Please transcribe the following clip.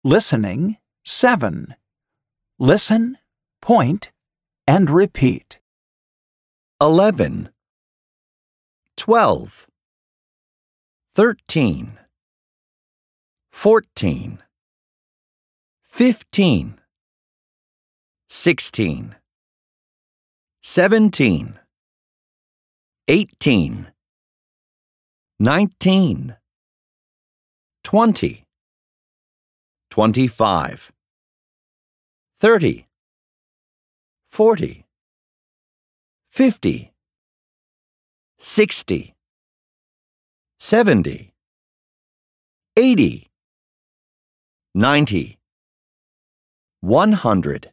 Listening 7. Listen, point, and repeat. 11, 12, 13, 14, 15, 16, 17, 18, 19, 20, 25, 30, 40, 50, 60, 70, 80, 90, 100.